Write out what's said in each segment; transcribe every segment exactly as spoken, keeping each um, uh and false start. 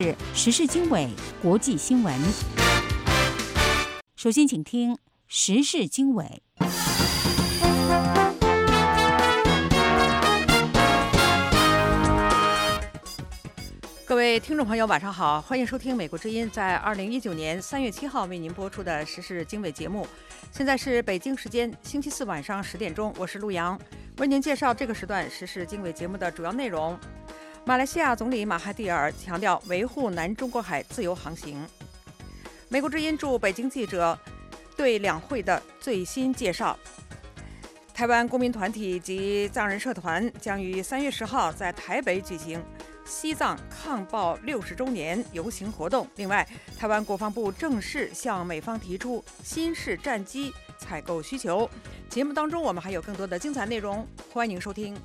时事经纬国际新闻。首先，请听时事经纬。 各位听众朋友，晚上好，欢迎收听美国之音在二零一九年三月七号为您播出的时事经纬节目。现在是北京时间星期四晚上十点钟，我是陆洋，为您介绍这个时段时事经纬节目的主要内容。马来西亚总理马哈蒂尔强调维护南中国海自由航行。美国之音驻北京记者对两会的最新介绍。台湾公民团体及藏人社团将于三月十号在台北举行西藏抗暴六十周年游行活动。另外，台湾国防部正式向美方提出新式战机采购需求。节目当中我们还有更多的精彩内容，欢迎收听。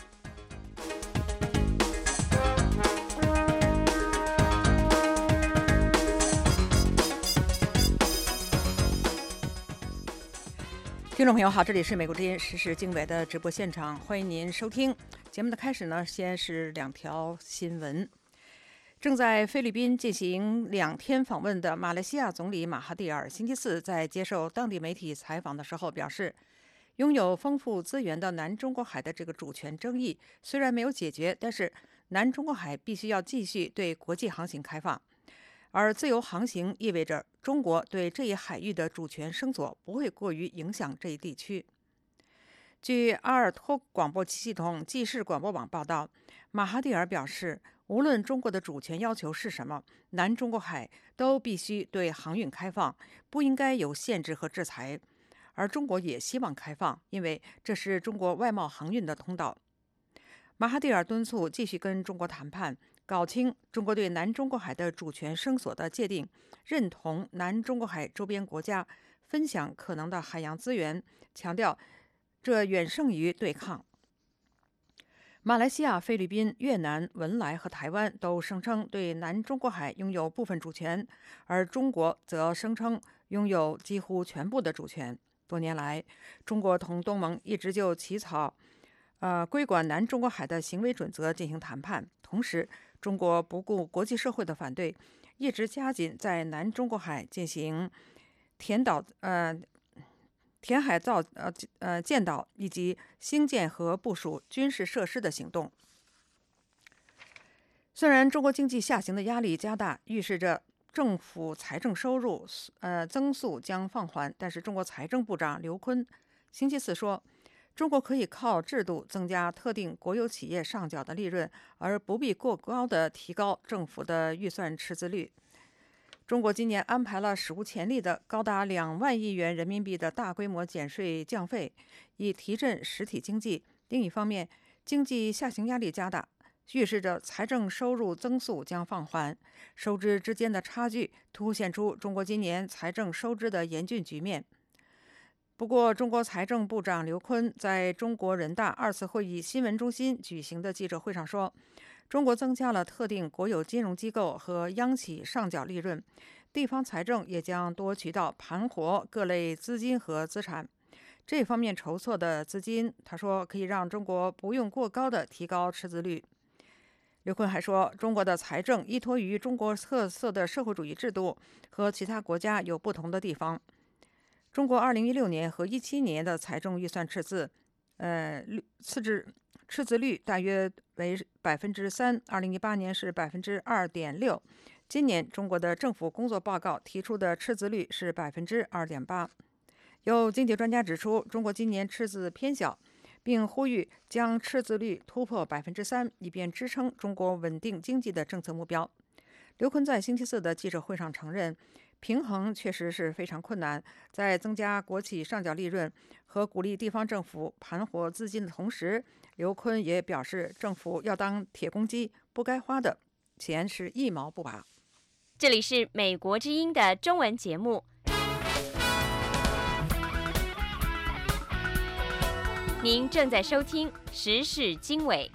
听众朋友好，这里是美国之音时事经纬的直播现场，欢迎您收听。节目的开始呢，先是两条新闻。正在菲律宾进行两天访问的马来西亚总理马哈蒂尔星期四在接受当地媒体采访的时候表示，拥有丰富资源的南中国海的这个主权争议虽然没有解决，但是南中国海必须要继续对国际航行开放。而自由航行意味着中国对这一海域的主权声索不会过于影响这一地区。据阿尔托广播系统纪事广播网报道，马哈蒂尔表示，无论中国的主权要求是什么，南中国海都必须对航运开放，不应该有限制和制裁。而中国也希望开放，因为这是中国外贸航运的通道。马哈蒂尔敦促继续跟中国谈判，搞清中国对南中国海的主权声索的界定，认同南中国海周边国家分享可能的海洋资源，强调这远胜于对抗。马来西亚、菲律宾、越南、文莱和台湾都声称对南中国海拥有部分主权，而中国则声称拥有几乎全部的主权。多年来，中国同东盟一直就起草呃，规管南中国海的行为准则进行谈判，同时，中国不顾国际社会的反对，一直加紧在南中国海进行填岛、呃填海造、呃呃建岛以及兴建和部署军事设施的行动。虽然中国经济下行的压力加大，预示着政府财政收入呃增速将放缓，但是中国财政部长刘昆星期四说，中国可以靠制度增加特定国有企业上缴的利润，而不必过高的提高政府的预算赤字率。中国今年安排了史无前例的高达两万亿元人民币的大规模减税降费，以提振实体经济。另一方面，经济下行压力加大，预示着财政收入增速将放缓，收支之间的差距凸显出中国今年财政收支的严峻局面。不过，中国财政部长刘昆在中国人大二次会议新闻中心举行的记者会上说，中国增加了特定国有金融机构和央企上缴利润，地方财政也将多渠道盘活各类资金和资产。这方面筹措的资金，他说可以让中国不用过高的提高赤字率。刘昆还说，中国的财政依托于中国特色的社会主义制度，和其他国家有不同的地方。中国二零一六年和一七年的财政预算赤字，呃，赤字赤字率大约为百分之三，二零一八年是百分之二点六。今年中国的政府工作报告提出的赤字率是百分之二点八。有经济专家指出，中国今年赤字偏小，并呼吁将赤字率突破百分之三，以便支撑中国稳定经济的政策目标。刘昆在星期四的记者会上承认，平衡确实是非常困难，在增加国企上缴利润和鼓励地方政府盘活资金的同时，刘昆也表示，政府要当铁公鸡，不该花的钱是一毛不拔。 这里是美国之音的中文节目，您正在收听时事经纬。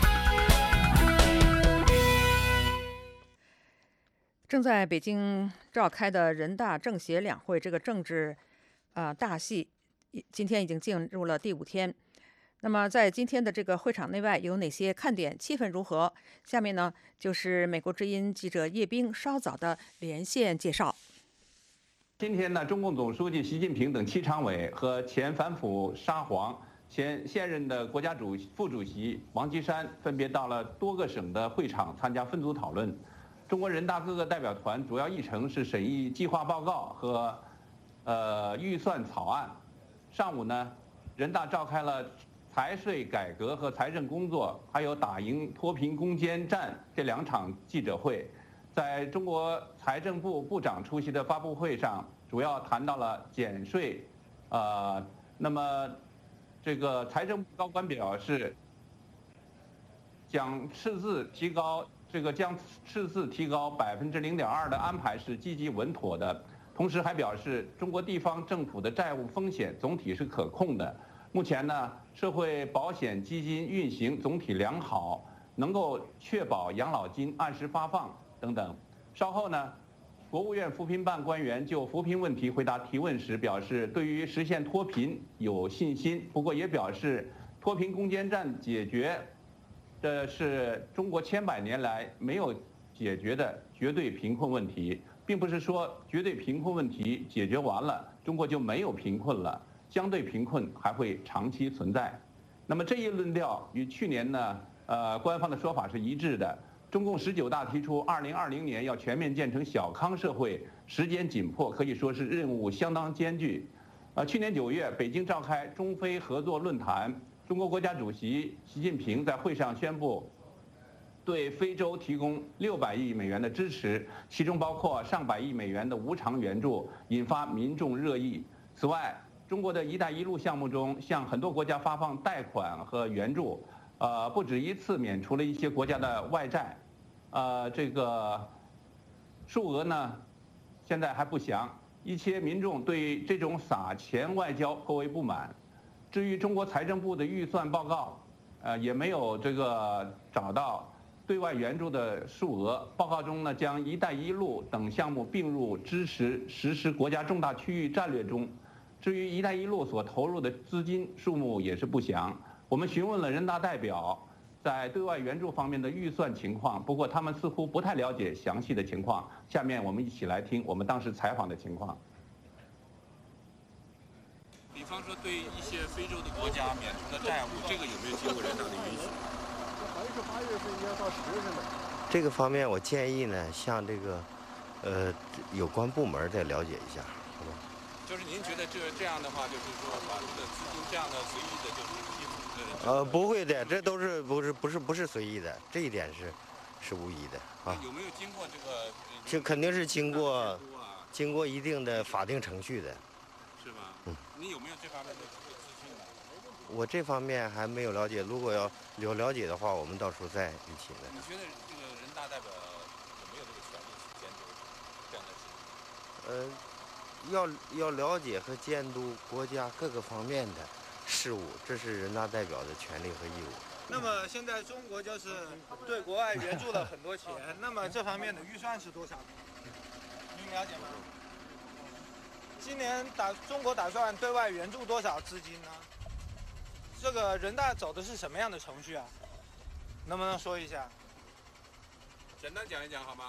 正在北京召开的人大政协两会这个政治、呃、大戏，今天已经进入了第五天。 那么在今天的这个会场内外有哪些看点？气氛如何？下面呢就是美国之音记者叶冰稍早的连线介绍。 今天呢，中共总书记习近平等七常委和前反腐沙皇、前现任的国家主副主席王岐山分别到了多个省的会场参加分组讨论。中国人大各个代表团主要议程是审议计划报告和呃预算草案。上午呢，人大召开了财税改革和财政工作，还有打赢脱贫攻坚战这两场记者会。在中国财政部部长出席的发布会上，主要谈到了减税，呃，那么这个财政部高官表示，将赤字提高，这个将赤字提高百分之零点二的安排是积极稳妥的，同时还表示，中国地方政府的债务风险总体是可控的。目前呢，社会保险基金运行总体良好，能够确保养老金按时发放。等等，稍后呢，国务院扶贫办官员就扶贫问题回答提问时表示，对于实现脱贫有信心，不过也表示脱贫攻坚战解决，这是中国千百年来没有解决的绝对贫困问题，并不是说绝对贫困问题解决完了，中国就没有贫困了，相对贫困还会长期存在。那么这一论调与去年呢，呃，官方的说法是一致的。中共十九大提出，二零二零年要全面建成小康社会，时间紧迫，可以说是任务相当艰巨。呃，去年九月，北京召开中非合作论坛，中国国家主席习近平在会上宣布，对非洲提供六百亿美元的支持，其中包括上百亿美元的无偿援助，引发民众热议。此外，中国的一带一路项目中，向很多国家发放贷款和援助。呃，不止一次免除了一些国家的外债，呃，这个数额呢，现在还不详。一些民众对这种撒钱外交颇为不满。至于中国财政部的预算报告，呃，也没有这个找到对外援助的数额。报告中呢，将“一带一路”等项目并入支持实施国家重大区域战略中。至于“一带一路”所投入的资金数目也是不详。我们询问了人大代表在对外援助方面的预算情况，不过他们似乎不太了解详细的情况。下面我们一起来听我们当时采访的情况。 比方说，对一些非洲的国家免除的债务，这个有没有经过人大的允许？ 还是八月份应该到十月份的。 这个方面，我建议呢，向这个呃有关部门再了解一下，好吧？ 就是您觉得这这样的话，就是说把这个资金这样的随意的，就是呃，不会的，这都是不是不是不是随意的，这一点是是无疑的啊。 有没有经过这个？ 这肯定是经过经过一定的法定程序的。 是吧？嗯。你有没有这方面的资讯呢？ 我这方面还没有了解，如果要有了解的话，我们到时候再一起的。 你觉得这个人大代表有没有这个权利去监督这样的事情？ 呃，要要了解和监督国家各个方面的事务，这是人大代表的权利和义务。 那么现在中国就是对国外援助了很多钱，那么这方面的预算是多少？您了解吗？今年打中国打算对外援助多少资金呢？这个人大走的是什么样的程序啊？能不能说一下？ 简单讲一讲好吗？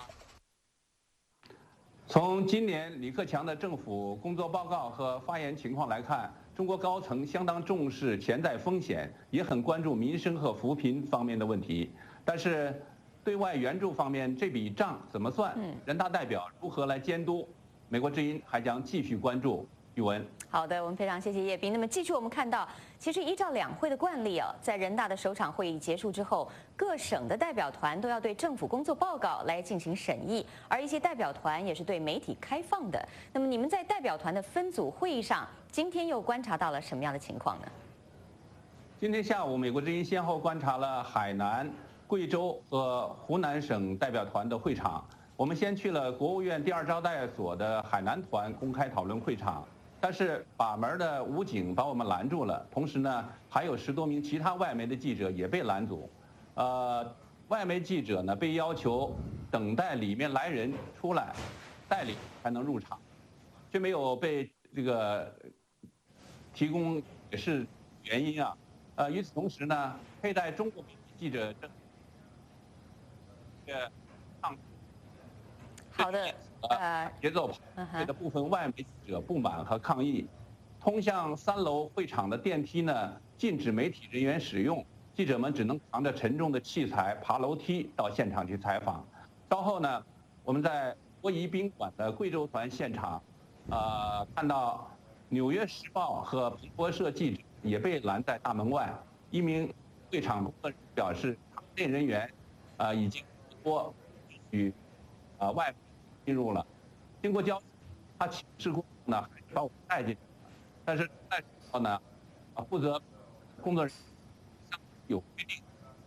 从今年李克强的政府工作报告和发言情况来看，中国高层相当重视潜在风险，也很关注民生和扶贫方面的问题。但是，对外援助方面这笔账怎么算？人大代表如何来监督？美国之音还将继续关注。宇文。 好的，我们非常谢谢叶斌。那么继续我们看到，其实依照两会的惯例啊，在人大的首场会议结束之后，各省的代表团都要对政府工作报告来进行审议，而一些代表团也是对媒体开放的。那么你们在代表团的分组会议上，今天又观察到了什么样的情况呢？ 今天下午，美国之音先后观察了海南、贵州和湖南省代表团的会场。我们先去了国务院第二招待所的海南团公开讨论会场。但是把门的武警把我们拦住了，同时呢，还有十多名其他外媒的记者也被拦阻。呃，外媒记者呢被要求等待里面来人出来，带领才能入场，却没有被这个提供解释原因啊。 呃，与此同时呢，佩戴中国媒体记者证，呃，抗好的，呃， 节奏跑队的部分外媒记者不满和抗议。通向三楼会场的电梯呢，禁止媒体人员使用，记者们只能扛着沉重的器材爬楼梯到现场去采访。稍后呢，我们在国仪宾馆的贵州团现场，呃，看到《纽约时报》和彭博社记者也被拦在大门外。一名会场工作人员表示，场内人员，呃，已经多与，呃外进入了。经过交，他请示过后呢，还是把我带进去。但是在后呢，啊，负责工作人员有规定，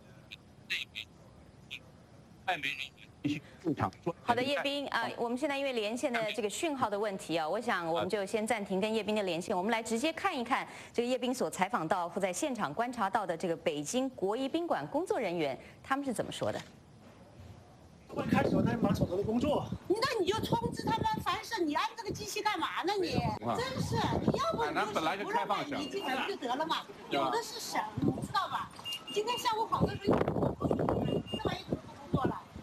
外媒人员必须入场说。 好的，叶斌啊、呃，我们现在因为连线的这个讯号的问题啊，我想我们就先暂停跟叶斌的连线，我们来直接看一看这个叶斌所采访到或在现场观察到的这个北京国仪宾馆工作人员他们是怎么说的。 会开始在忙手头的工作， 那你就通知他们，凡是你按这个机器干嘛呢？你真是，你要不你就不让外媒进来就得了嘛。有的是省，你知道吧？今天下午好多人有这玩意怎么不工作了？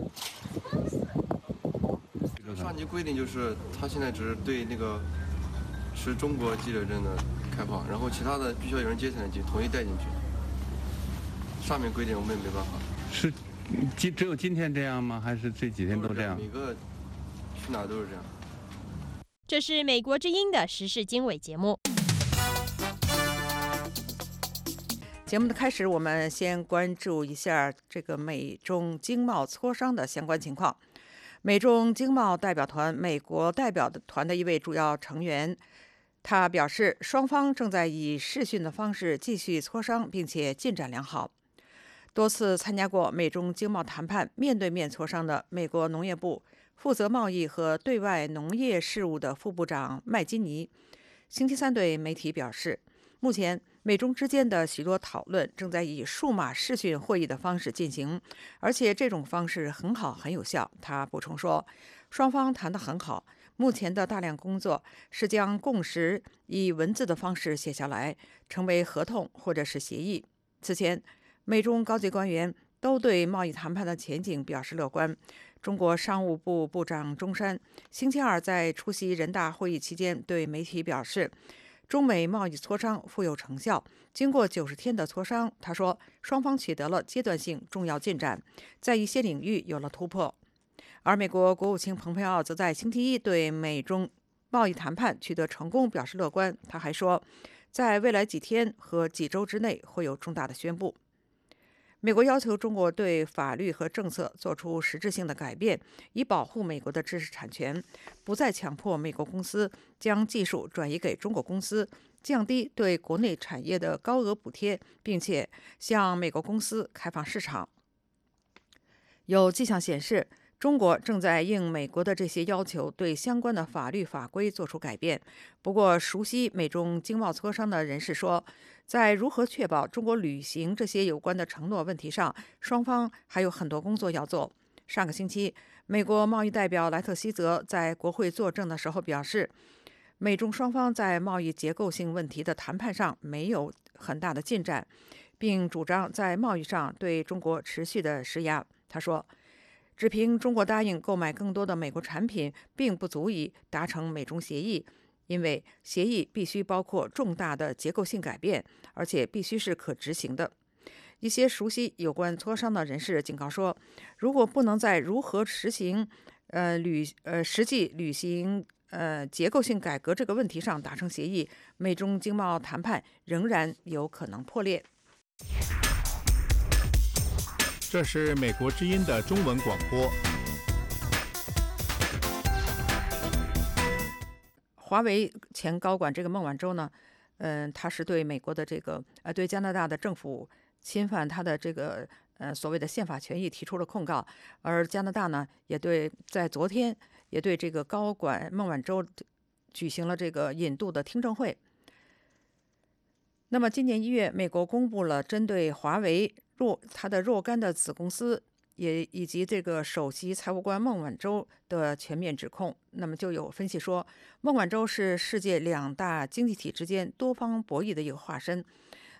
真是。 上级规定就是，他现在只是对那个持中国记者证的开放，然后其他的必须要有人接才能进，统一带进去。上面规定我们也没办法。 是。今只有今天这样吗？还是这几天都这样？ 每个去哪都是这样。 这是美国之音的时事经纬节目。 节目的开始，我们先关注一下这个美中经贸磋商的相关情况。美中经贸代表团美国代表团的一位主要成员，他表示，双方正在以视讯的方式继续磋商，并且进展良好。多次参加过美中经贸谈判面对面磋商的美国农业部负责贸易和对外农业事务的副部长麦金尼，星期三对媒体表示，目前美中之间的许多讨论正在以数码视讯会议的方式进行，而且这种方式很好，很有效。他补充说，双方谈得很好，目前的大量工作是将共识以文字的方式写下来，成为合同或者是协议。此前美中高级官员都对贸易谈判的前景表示乐观。中国商务部部长钟山星期二在出席人大会议期间对媒体表示，中美贸易磋商富有成效。经过九十天的磋商，他说，双方取得了阶段性重要进展，在一些领域有了突破。而美国国务卿蓬佩奥则在星期一对美中贸易谈判取得成功表示乐观。他还说，在未来几天和几周之内会有重大的宣布。美国要求中国对法律和政策做出实质性的改变，以保护美国的知识产权，不再强迫美国公司将技术转移给中国公司，降低对国内产业的高额补贴，并且向美国公司开放市场。有迹象显示，中国正在应美国的这些要求，对相关的法律法规做出改变。不过，熟悉美中经贸磋商的人士说，在如何确保中国履行这些有关的承诺问题上，双方还有很多工作要做。上个星期，美国贸易代表莱特希泽在国会作证的时候表示，美中双方在贸易结构性问题的谈判上没有很大的进展，并主张在贸易上对中国持续的施压。他说，只凭中国答应购买更多的美国产品，并不足以达成美中协议，因为协议必须包括重大的结构性改变，而且必须是可执行的。一些熟悉有关磋商的人士警告说，如果不能在如何实行、呃履呃实际履行呃结构性改革这个问题上达成协议，美中经贸谈判仍然有可能破裂。 这是美国之音的中文广播。 华为前高管这个孟晚舟呢，嗯、呃，他是对美国的这个呃对加拿大的政府侵犯他的这个呃所谓的宪法权益提出了控告，而加拿大呢也对在昨天也对这个高管孟晚舟举行了这个引渡的听证会。那么今年一月，美国公布了针对华为若它的若干的子公司也以及这个首席财务官孟晚舟的全面指控。那么就有分析说，孟晚舟是世界两大经济体之间多方博弈的一个化身。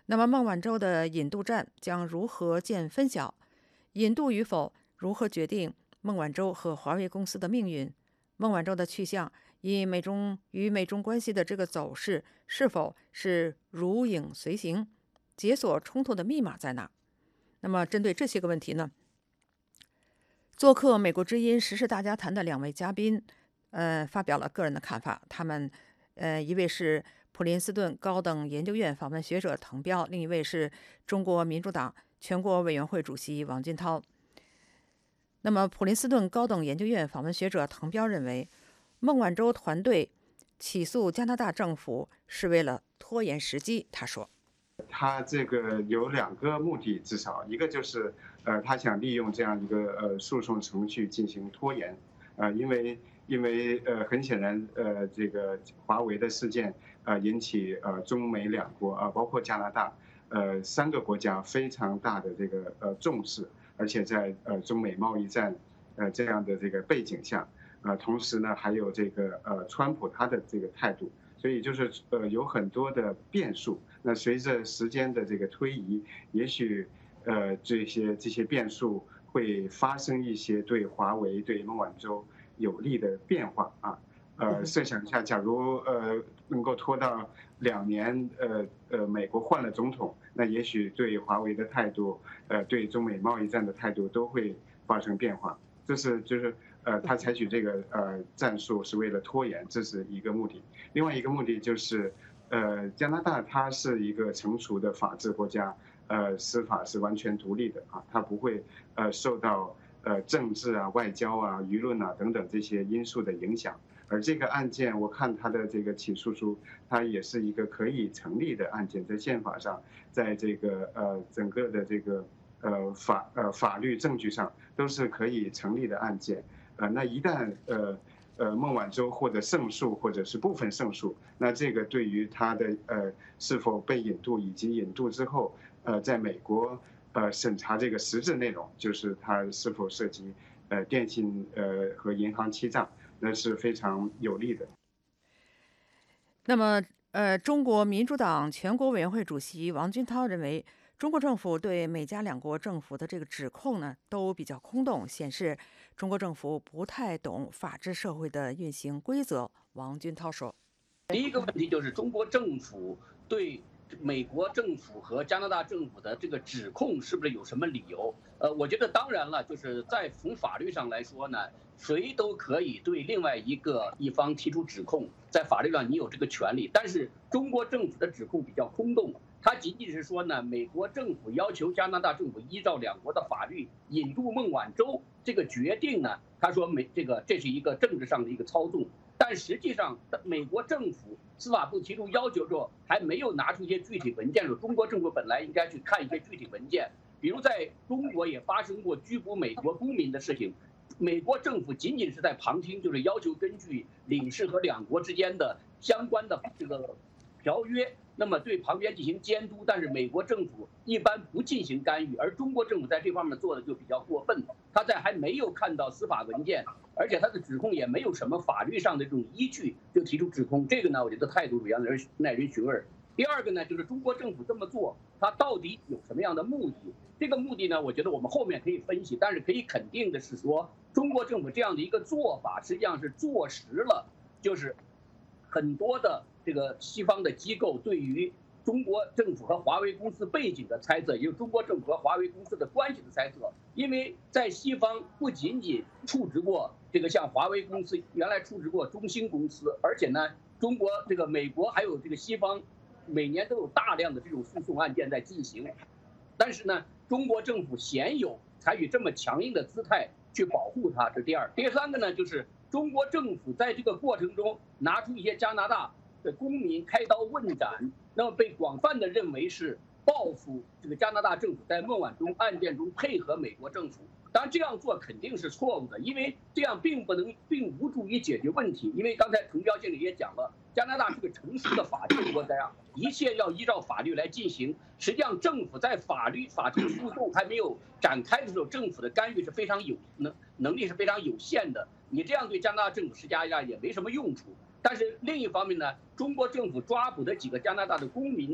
那么孟晚舟的引渡站将如何见分晓？引渡与否，如何决定孟晚舟和华为公司的命运？孟晚舟的去向，以美中与美中关系的这个走势，是否是如影随形？解锁冲突的密码在哪？那么针对这些个问题呢，做客美国之音时事大家谈的两位嘉宾，呃，发表了个人的看法。他们，呃，一位是普林斯顿高等研究院访问学者滕彪，另一位是中国民主党全国委员会主席王军涛。那么，普林斯顿高等研究院访问学者滕彪认为，孟晚舟团队起诉加拿大政府是为了拖延时机。他说， 他这个有两个目的，至少一个就是，呃，他想利用这样一个呃诉讼程序进行拖延，呃，因为因为呃很显然，呃，这个华为的事件，呃，引起呃中美两国啊、呃，包括加拿大，呃，三个国家非常大的这个呃重视。而且在呃中美贸易战呃这样的这个背景下，呃同时呢还有这个呃川普他的这个态度，所以就是呃有很多的变数。那随着时间的这个推移，也许呃这些这些变数会发生一些对华为对孟晚舟有利的变化啊。呃设想一下，假如呃能够拖到两年，呃呃美国换了总统，那也许对华为的态度，呃对中美贸易战的态度都会发生变化。这是就是呃他采取这个呃战术是为了拖延，这是一个目的。另外一个目的就是，呃加拿大它是一个成熟的法治国家，呃司法是完全独立的啊，它不会呃受到呃政治啊、外交啊、舆论啊等等这些因素的影响。而这个案件，我看他的这个起诉书，它也是一个可以成立的案件，在宪法上，在这个呃整个的这个呃法呃法律证据上都是可以成立的案件。呃，那一旦呃呃孟晚舟获得胜诉或者是部分胜诉，那这个对于他的呃是否被引渡以及引渡之后，呃在美国呃审查这个实质内容，就是他是否涉及呃电信呃和银行欺诈。那是非常有利的。 那么，呃，中国民主党全国委员会主席王军涛认为，中国政府对美加两国政府的这个指控呢，都比较空洞，显示中国政府不太懂法治社会的运行规则。王军涛说：“ 第一个问题就是中国政府对美国政府和加拿大政府的这个指控是不是有什么理由？呃，我觉得当然了，就是在从法律上来说呢。”谁都可以对另外一个一方提出指控，在法律上你有这个权利。但是中国政府的指控比较空洞，它仅仅是说呢，美国政府要求加拿大政府依照两国的法律引渡孟晚舟这个决定呢，他说美这个这是一个政治上的一个操纵。但实际上，美国政府司法部提出要求之后，还没有拿出一些具体文件的时候，中国政府本来应该去看一些具体文件，比如在中国也发生过拘捕美国公民的事情。美国政府仅仅是在旁听，就是要求根据领事和两国之间的相关的这个条约，那么对旁边进行监督，但是美国政府一般不进行干预，而中国政府在这方面做的就比较过分。他在还没有看到司法文件，而且他的指控也没有什么法律上的这种依据，就提出指控，这个呢，我觉得态度比较耐人寻味。第二个呢，就是中国政府这么做，它到底有什么样的目的？这个目的呢，我觉得我们后面可以分析，但是可以肯定的是说，中国政府这样的一个做法，实际上是坐实了，就是很多的这个西方的机构对于中国政府和华为公司背景的猜测，也就是中国政府和华为公司的关系的猜测。因为在西方不仅仅处置过这个像华为公司，原来处置过中兴公司，而且呢，中国这个美国还有这个西方。每年都有大量的这种诉讼案件在进行，但是呢，中国政府鲜有采取这么强硬的姿态去保护它，这是第二。第三个呢，就是中国政府在这个过程中拿出一些加拿大的公民开刀问斩，那么被广泛的认为是报复这个加拿大政府在孟晚舟案件中配合美国政府。当然这样做肯定是错误的，因为这样并不能并无助于解决问题。因为刚才滕彪先生也讲了，加拿大是个成熟的法治国家，一切要依照法律来进行。实际上，政府在法律法庭诉讼还没有展开的时候，政府的干预是非常有能能力是非常有限的。你这样对加拿大政府施加压力也没什么用处。但是另一方面呢，中国政府抓捕的几个加拿大的公民呢，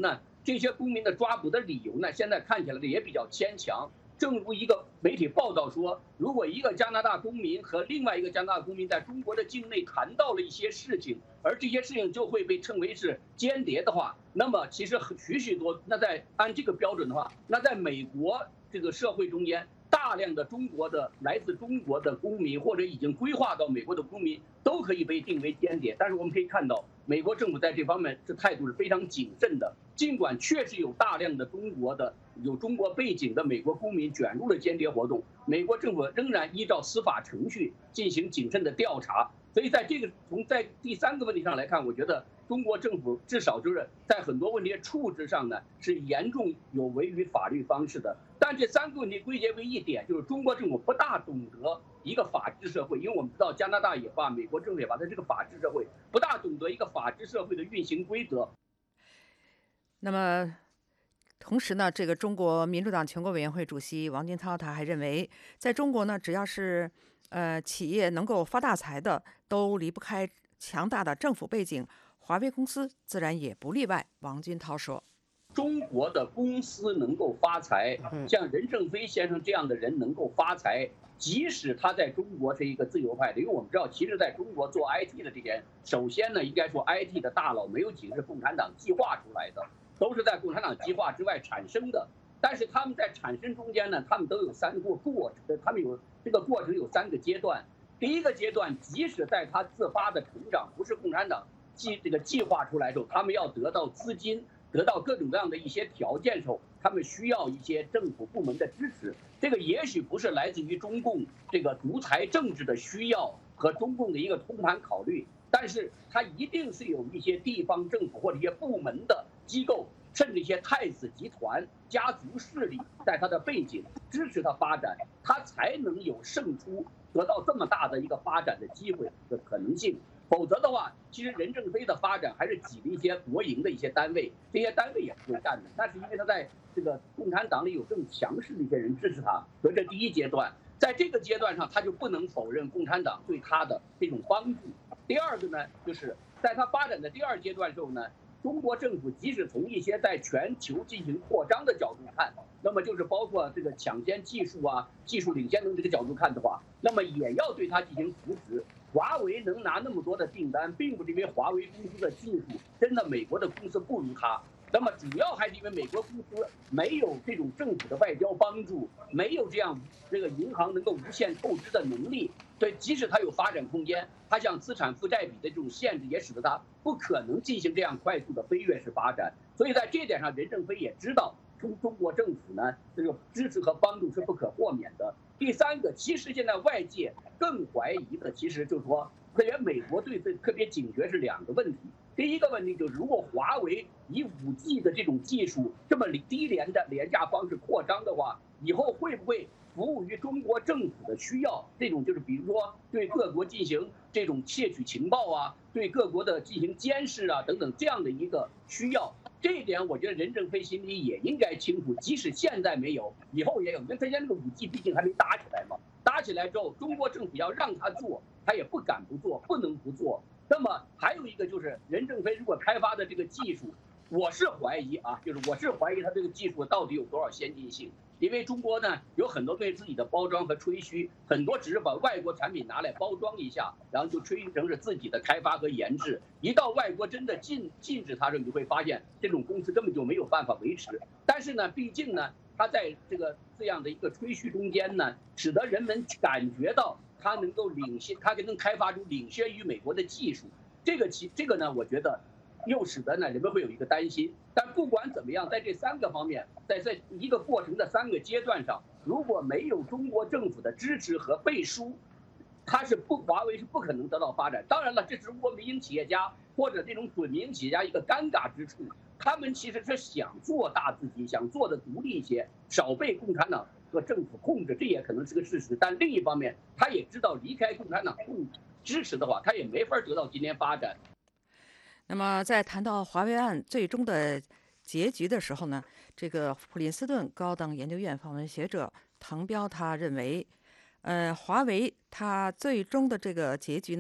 这些公民的抓捕的理由呢，现在看起来也比较牵强。正如一个媒体报道说，如果一个加拿大公民和另外一个加拿大公民在中国的境内谈到了一些事情，而这些事情就会被称为是间谍的话，那么其实许许多，那在按这个标准的话，那在美国这个社会中间，大量的中国的来自中国的公民或者已经规划到美国的公民都可以被定为间谍。但是我们可以看到，美国政府在这方面这态度是非常谨慎的。尽管确实有大量的中国的有中国背景的美国公民卷入了间谍活动，美国政府仍然依照司法程序进行谨慎的调查。所以在这个从在第三个问题上来看，我觉得中国政府至少就是在很多问题处置上呢是严重有违于法律方式的。但这三个问题归结为一点，就是中国政府不大懂得一个法治社会，因为我们知道加拿大也罢，美国政府也罢，在这个法治社会不大懂得一个法治社会的运行规则。 那么，同时呢，这个中国民主党全国委员会主席王军涛他还认为，在中国呢，只要是呃企业能够发大财的，都离不开强大的政府背景，华为公司自然也不例外。王军涛说。 中国的公司能够发财，像任正非先生这样的人能够发财，即使他在中国是一个自由派的，因为我们知道，其实在中国做 I T 的这些人，首先呢，应该说 I T 的大佬没有几个是共产党计划出来的，都是在共产党计划之外产生的。但是他们在产生中间呢，他们都有三个过程，他们有这个过程有三个阶段。第一个阶段，即使在他自发的成长不是共产党计这个计划出来之后，他们要得到资金。得到各种各样的一些条件时候，他们需要一些政府部门的支持。这个也许不是来自于中共这个独裁政治的需要和中共的一个通盘考虑，但是它一定是有一些地方政府或者一些部门的机构，甚至一些太子集团、家族势力在它的背景支持它发展，它才能有胜出，得到这么大的一个发展的机会的可能性。否则的话，其实任正非的发展还是挤了一些国营的一些单位，这些单位也不会干的。那是因为他在这个共产党里有更强势的一些人支持他，所以这第一阶段，在这个阶段上，他就不能否认共产党对他的这种帮助。第二个呢，就是在他发展的第二阶段时候呢，中国政府即使从一些在全球进行扩张的角度看，那么就是包括这个抢先技术啊、技术领先的这个角度看的话，那么也要对它进行扶持。华为能拿那么多的订单，并不是因为华为公司的技术真的美国的公司不如它，那么主要还是因为美国公司没有这种政府的外交帮助，没有这样这个银行能够无限透支的能力。对，即使它有发展空间，它像资产负债比的这种限制，也使得它不可能进行这样快速的飞跃式发展。所以在这点上，任正非也知道中中国政府呢这个支持和帮助是不可豁免的。第三个，其实现在外界更怀疑的，其实就是说，特别美国对这特别警觉是两个问题。第一个问题就是，如果华为以 五 G 的这种技术这么低廉的廉价方式扩张的话，以后会不会服务于中国政府的需要？这种就是比如说对各国进行这种窃取情报啊，对各国的进行监视啊等等这样的一个需要。这一点我觉得任正非心里也应该清楚，即使现在没有，以后也有，因为他现在这个 五 G 毕竟还没打起来嘛。打起来之后，中国政府要让他做，他也不敢不做，不能不做。那么还有一个就是任正非如果开发的这个技术，我是怀疑啊，就是我是怀疑他这个技术到底有多少先进性。因为中国呢有很多对自己的包装和吹嘘，很多只是把外国产品拿来包装一下，然后就吹嘘成是自己的开发和研制。一到外国真的禁禁止它时，你会发现这种公司根本就没有办法维持。但是呢，毕竟呢，它在这个这样的一个吹嘘中间呢，使得人们感觉到它能够领先，它能开发出领先于美国的技术。这个其这个呢，我觉得又使得呢人们会有一个担心。但不管怎么样，在这三个方面，在这一个过程的三个阶段上，如果没有中国政府的支持和背书，它是不华为是不可能得到发展。当然了，这是中国民营企业家或者这种准民营企业家一个尴尬之处，他们其实是想做大自己，想做的独立一些，少被共产党和政府控制，这也可能是个事实。但另一方面，他也知道离开共产党控制支持的话，他也没法得到今天发展。 那么在谈到华为案最终的结局的时候呢，这个普林斯顿高等研究院访问学者滕彪他认为，呃，华为它最终的这个结局呢，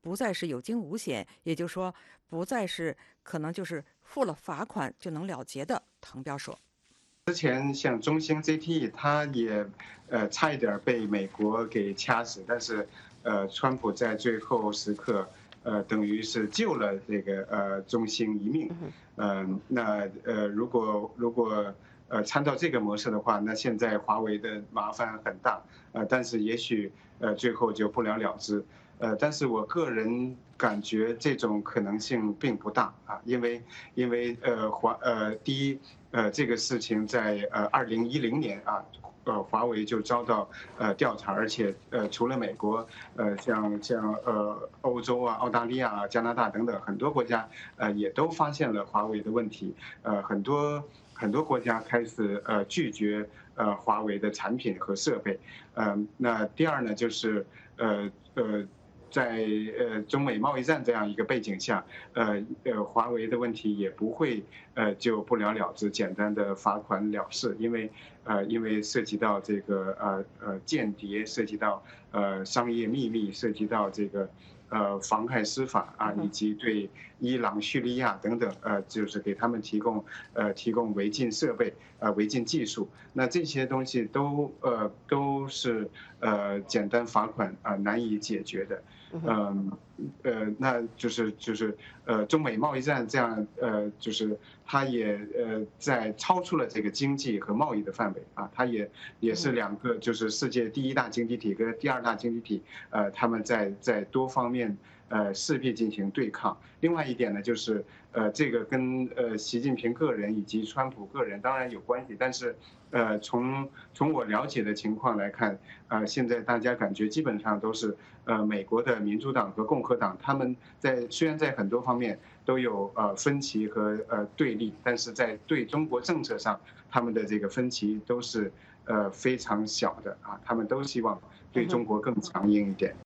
不再是有惊无险，也就是说，不再是可能就是付了罚款就能了结的。滕彪说。 之前像中兴 Z T E， 它也呃差一点被美国给掐死，但是呃，川普在最后时刻呃等于是救了这个呃中兴一命。嗯、呃，那呃如果如果呃参照这个模式的话，那现在华为的麻烦很大。呃，但是也许呃最后就不了了之。呃，但是我个人感觉这种可能性并不大啊，因为因为呃华呃第一。呃，这个事情在呃二零一零年啊，呃，华为就遭到呃调查，而且呃，除了美国，呃，像像呃欧洲啊、澳大利亚啊、加拿大等等很多国家，呃，也都发现了华为的问题，呃，很多很多国家开始呃拒绝呃华为的产品和设备，呃，那第二呢，就是呃呃。在呃中美贸易战这样一个背景下，呃呃华为的问题也不会呃就不了了之，简单的罚款了事，因为呃因为涉及到这个呃呃间谍，涉及到呃商业秘密，涉及到这个呃妨害司法啊，以及对伊朗、叙利亚等等呃就是给他们提供呃提供违禁设备呃违禁技术，那这些东西都呃都是呃简单罚款啊难以解决的。嗯，呃，那就是就是呃，中美贸易战这样呃，就是它也呃在超出了这个经济和贸易的范围啊，它也也是两个就是世界第一大经济体跟第二大经济体，呃，他们在在多方面呃势必进行对抗。另外一点呢，就是呃这个跟呃习近平个人以及川普个人当然有关系，但是呃从从我了解的情况来看，呃现在大家感觉基本上都是。呃，美国的民主党和共和党，他们在虽然在很多方面都有呃分歧和呃对立，但是在对中国政策上，他们的这个分歧都是呃非常小的啊，他们都希望对中国更强硬一点。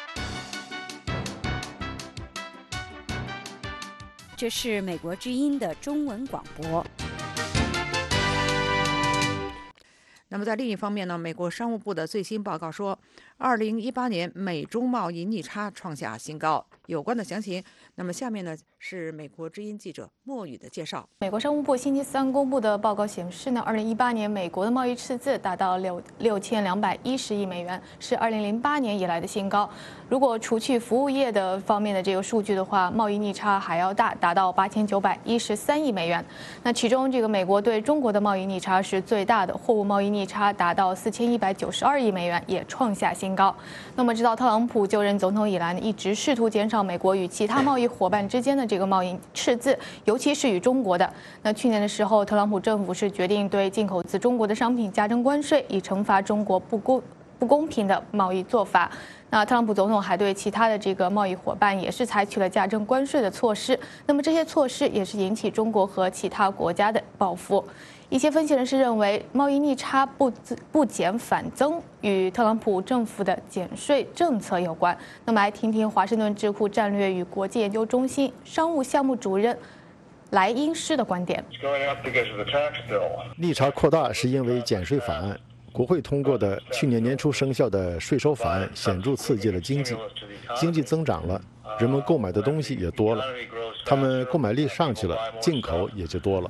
这是美国之音的中文广播。 那么在另一方面呢，美国商务部的最新报告说，二零一八年美中贸易逆差创下新高。有关的详情，那么下面呢是美国之音记者莫宇的介绍。 美国商务部星期三公布的报告显示呢，二零一八年美国的贸易赤字达到六六千两百一十亿美元，是二零零八年以来的新高。如果除去服务业的方面的这个数据的话，贸易逆差还要大，达到八千九百一十三亿美元。那其中这个美国对中国的贸易逆差是最大的，货物贸易逆差达到四千一百九十二亿美元，也创下新高。那么，直到特朗普就任总统以来呢，一直试图减少美国与其他贸易伙伴之间的这个贸易赤字，尤其是与中国的。那去年的时候，特朗普政府是决定对进口自中国的商品加征关税，以惩罚中国不公不公平的贸易做法。那特朗普总统还对其他的这个贸易伙伴也是采取了加征关税的措施。那么这些措施也是引起中国和其他国家的报复。一些分析人士认为，贸易逆差不不减反增与特朗普政府的减税政策有关。那么来听听华盛顿智库战略与国际研究中心商务项目主任莱因施的观点。 逆差扩大是因为减税法案。国会通过的去年年初生效的税收法案显著刺激了经济，经济增长了，人们购买的东西也多了，他们购买力上去了，进口也就多了。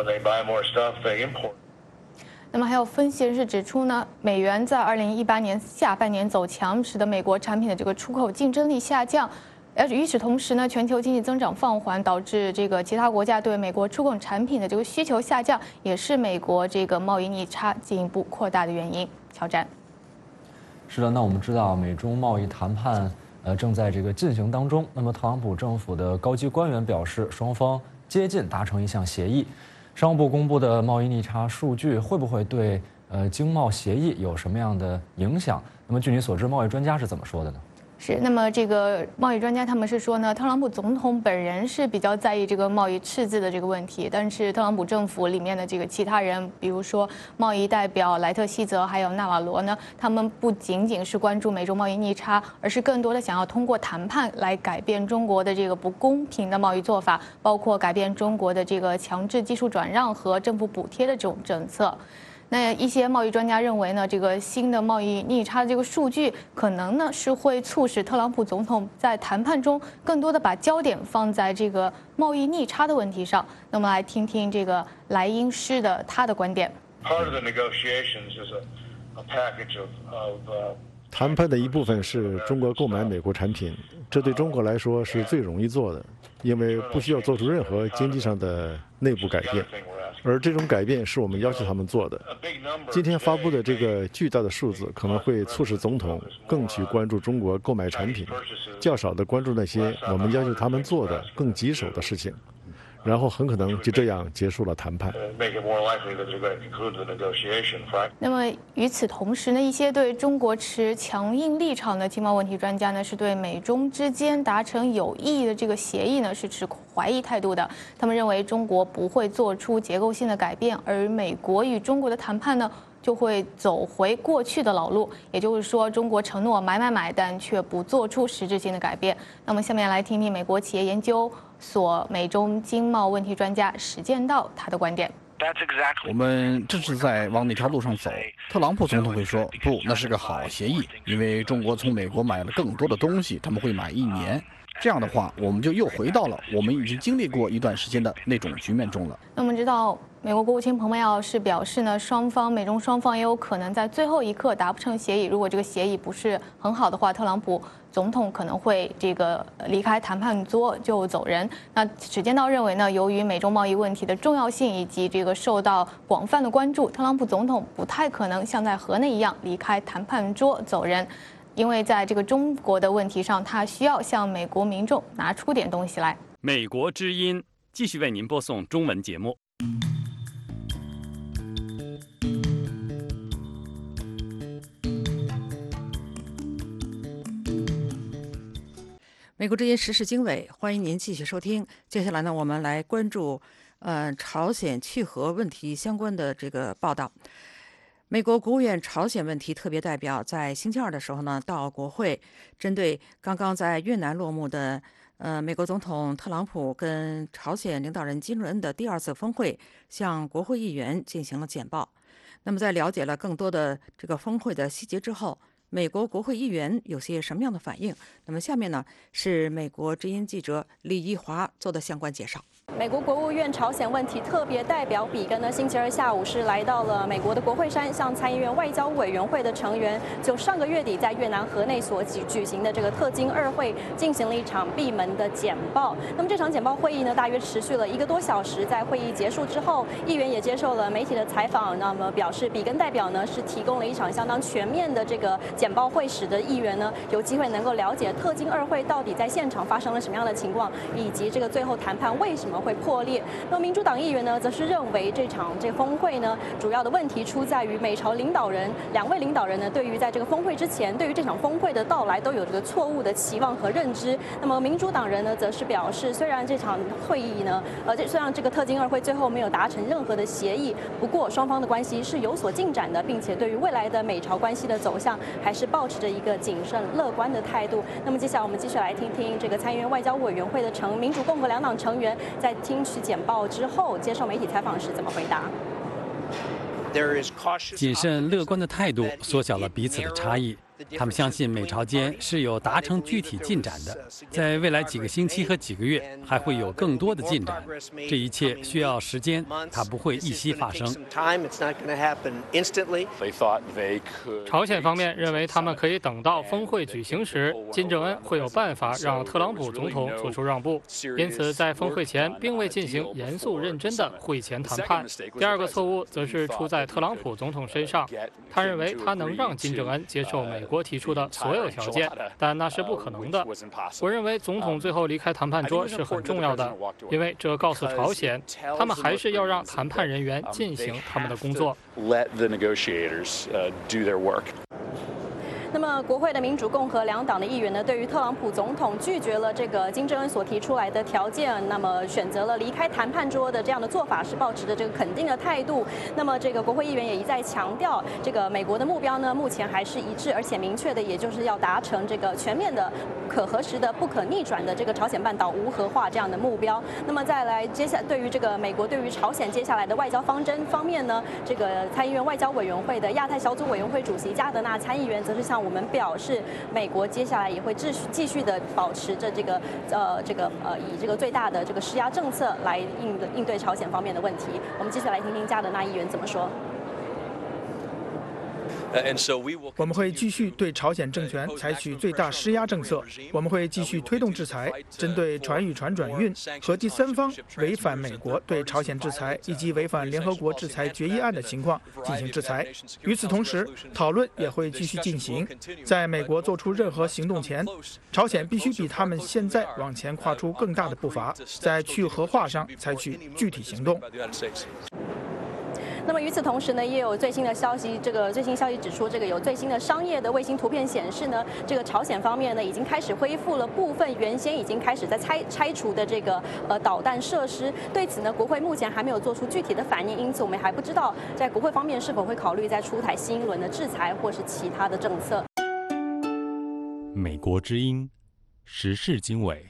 那么还有分析人士指出呢，美元在二零一八年下半年走强，使得美国产品的这个出口竞争力下降。而与此同时呢，全球经济增长放缓，导致这个其他国家对美国出口产品的这个需求下降，也是美国这个贸易逆差进一步扩大的原因。乔战。 是的，那我们知道美中贸易谈判呃正在这个进行当中。那么特朗普政府的高级官员表示，双方接近达成一项协议。商务部公布的贸易逆差数据会不会对呃经贸协议有什么样的影响？那么据你所知，贸易专家是怎么说的呢？ 是，那么这个贸易专家他们是说呢，特朗普总统本人是比较在意这个贸易赤字的这个问题，但是特朗普政府里面的这个其他人，比如说贸易代表莱特希泽还有纳瓦罗呢，他们不仅仅是关注美中贸易逆差，而是更多的想要通过谈判来改变中国的这个不公平的贸易做法，包括改变中国的这个强制技术转让和政府补贴的这种政策。 那一些贸易专家认为呢，这个新的贸易逆差的这个数据，可能呢是会促使特朗普总统在谈判中更多的把焦点放在这个贸易逆差的问题上。那么来听听这个莱因施的他的观点。 谈判的一部分是中国购买美国产品，这对中国来说是最容易做的，因为不需要做出任何经济上的内部改变。而这种改变是我们要求他们做的。今天发布的这个巨大的数字可能会促使总统更去关注中国购买产品，较少的关注那些我们要求他们做的更棘手的事情，然后很可能就这样结束了谈判。 那么与此同时呢，一些对中国持强硬立场的经贸问题专家呢，是对美中之间达成有意义的这个协议呢是持怀疑态度的。他们认为中国不会做出结构性的改变，而美国与中国的谈判呢就会走回过去的老路，也就是说，中国承诺买买买，但却不做出实质性的改变。那么，下面来听听美国企业研究所美中经贸问题专家史建道他的观点。 我们这是在往那条路上走。特朗普总统会说，不，那是个好协议，因为中国从美国买了更多的东西，他们会买一年。这样的话，我们就又回到了我们已经经历过一段时间的那种局面中了。 那我们知道，美国国务卿蓬佩奥是表示呢，双方美中双方也有可能在最后一刻达不成协议。如果这个协议不是很好的话，特朗普总统可能会这个离开谈判桌就走人。那史建道认为呢，由于美中贸易问题的重要性以及这个受到广泛的关注，特朗普总统不太可能像在河内一样离开谈判桌走人。因为在这个中国的问题上，他需要向美国民众拿出点东西来。 美国之音继续为您播送中文节目。 美国之音时事经纬，欢迎您继续收听。接下来呢，我们来关注呃朝鲜去核问题相关的这个报道。美国国务院朝鲜问题特别代表在星期二的时候呢，到国会，针对刚刚在越南落幕的呃美国总统特朗普跟朝鲜领导人金正恩的第二次峰会，向国会议员进行了简报。那么在了解了更多的这个峰会的细节之后，美国国会议员有些什么样的反应？那么下面呢是美国之音记者李一华做的相关介绍。 美国国务院朝鲜问题特别代表比根呢，星期二下午是来到了美国的国会山，向参议院外交委员会的成员就上个月底在越南河内所举举行的这个特金二会进行了一场闭门的简报。那么这场简报会议呢，大约持续了一个多小时。在会议结束之后，议员也接受了媒体的采访，那么表示比根代表呢是提供了一场相当全面的这个简报会，使得议员呢有机会能够了解特金二会到底在现场发生了什么样的情况，以及这个最后谈判为什么会破裂。那么民主党议员呢，则是认为这场这峰会呢，主要的问题出在于美朝领导人两位领导人呢，对于在这个峰会之前，对于这场峰会的到来都有这个错误的期望和认知。那么民主党人呢，则是表示，虽然这场会议呢，呃，这虽然这个特金二会最后没有达成任何的协议，不过双方的关系是有所进展的，并且对于未来的美朝关系的走向，还是保持着一个谨慎乐观的态度。那么接下来我们继续来听听这个参议院外交委员会的成民主共和两党成员在听取简报之后接受媒体采访时怎么回答。 谨慎乐观的态度缩小了彼此的差异。他们相信美朝间是有达成具体进展的，在未来几个星期和几个月还会有更多的进展。这一切需要时间，它不会一夕发生。 朝鲜方面认为他们可以等到峰会举行时，金正恩会有办法让特朗普总统做出让步，因此在峰会前并未进行严肃认真的会前谈判。第二个错误则是出在特朗普总统身上，他认为他能让金正恩接受美国提出的所有条件，但那是不可能的。我认为总统最后离开谈判桌是很重要的，因为这告诉朝鲜，他们还是要让谈判人员进行他们的工作。 那么么，国会的民主、共和两党的议员呢，对于特朗普总统拒绝了这个金正恩所提出来的条件，那么选择了离开谈判桌的这样的做法，是抱持着这个肯定的态度。那么，这个国会议员也一再强调，这个美国的目标呢，目前还是一致而且明确的，也就是要达成这个全面的、可核实的、不可逆转的这个朝鲜半岛无核化这样的目标。那么再来，接下对于这个美国对于朝鲜接下来的外交方针方面呢，这个参议院外交委员会的亚太小组委员会主席加德纳参议员则是向我们表示，美国接下来也会继续继续的保持着这个呃这个呃以这个最大的这个施压政策来应对应对朝鲜方面的问题。我们接下来听听加德纳议员怎么说。 我们会继续对朝鲜政权采取最大施压政策，我们会继续推动制裁，针对船与船转运和第三方违反美国对朝鲜制裁以及违反联合国制裁决议案的情况进行制裁。与此同时，讨论也会继续进行。在美国做出任何行动前，朝鲜必须比他们现在往前跨出更大的步伐，在去核化上采取具体行动。 那么与此同时呢，也有最新的消息，这个最新消息指出，这个有最新的商业的卫星图片显示呢，这个朝鲜方面呢已经开始恢复了部分原先已经开始在拆拆除的这个呃导弹设施。对此呢，国会目前还没有做出具体的反应，因此我们还不知道在国会方面是否会考虑再出台新一轮的制裁或是其他的政策。 美国之音，时事经纬。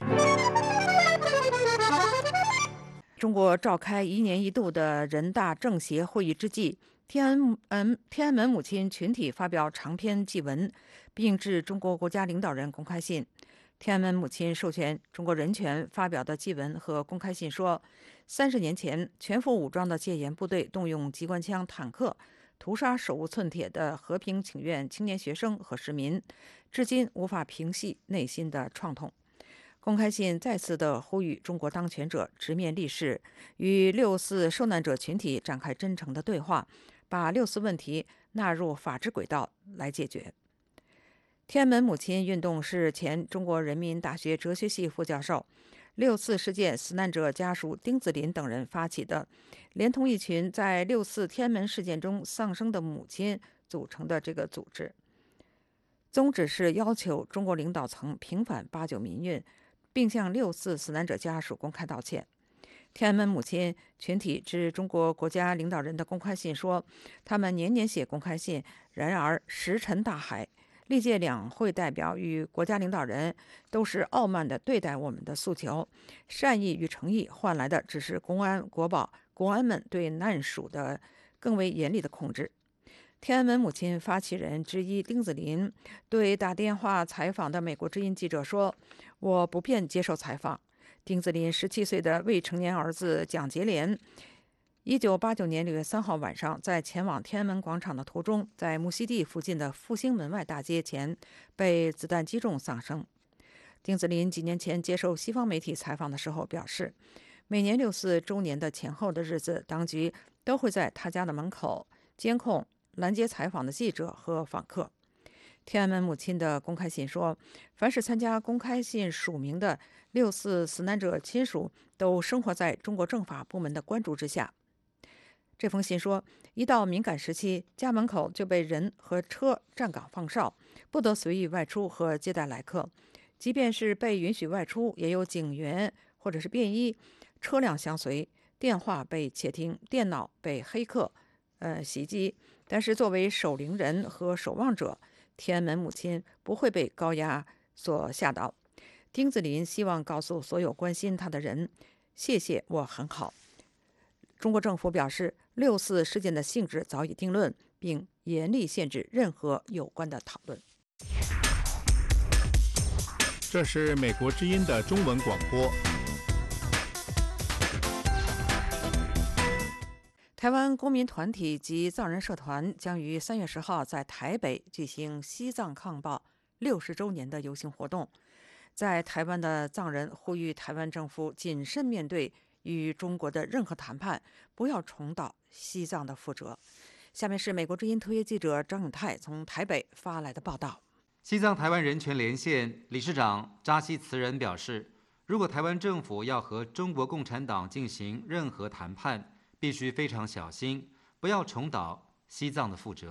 中国召开一年一度的人大政协会议之际，天安嗯天安门母亲群体发表长篇祭文，并致中国国家领导人公开信。天安门母亲授权中国人权发表的祭文和公开信说，三十年前全副武装的戒严部队动用机关枪、坦克屠杀手无寸铁的和平请愿青年学生和市民，至今无法平息内心的创痛。公开信再次的呼吁中国当权者直面历史，与六四受难者群体展开真诚的对话，把六四问题纳入法治轨道来解决。天安门母亲运动是前中国人民大学哲学系副教授、六四事件死难者家属丁子霖等人发起的，连同一群在六四天安门事件中丧生的母亲组成的这个组织。宗旨是要求中国领导层平反八九民运，并向六四死难者家属公开道歉。天安门母亲群体致中国国家领导人的公开信说，他们年年写公开信，然而石沉大海。历届两会代表与国家领导人都是傲慢地对待我们的诉求，善意与诚意换来的只是公安、国保、国安们对难属的更为严厉的控制。天安门母亲发起人之一丁子霖对打电话采访的美国之音记者说，我不便接受采访。丁子霖十七岁的未成年儿子蒋洁莲一九八九年六月三号晚上在前往天安门广场的途中，在木樨地附近的复兴门外大街前被子弹击中丧生。丁子霖几年前接受西方媒体采访的时候表示，每年六四周年的前后的日子，当局都会在他家的门口监控拦截采访的记者和访客。天安门母亲的公开信说，凡是参加公开信署名的六四死难者亲属都生活在中国政法部门的关注之下。这封信说，一到敏感时期，家门口就被人和车站岗放哨，不得随意外出和接待来客。即便是被允许外出，也有警员或者是便衣车辆相随，电话被窃听，电脑被黑客呃袭击。但是作为守灵人和守望者，天安门母亲不会被高压所吓倒。丁子霖希望告诉所有关心他的人，谢谢，我很好。中国政府表示，六四事件的性质早已定论，并严厉限制任何有关的讨论。 这是美国之音的中文广播。 台湾公民团体及藏人社团将于三月十号在台北举行西藏抗暴六十周年的游行活动。在台湾的藏人呼吁台湾政府谨慎面对与中国的任何谈判，不要重蹈西藏的覆辙。下面是美国之音特约记者张永泰从台北发来的报道。 西藏台湾人权连线理事长扎西慈仁表示，如果台湾政府要和中国共产党进行任何谈判，必须非常小心，不要重蹈西藏的覆辙。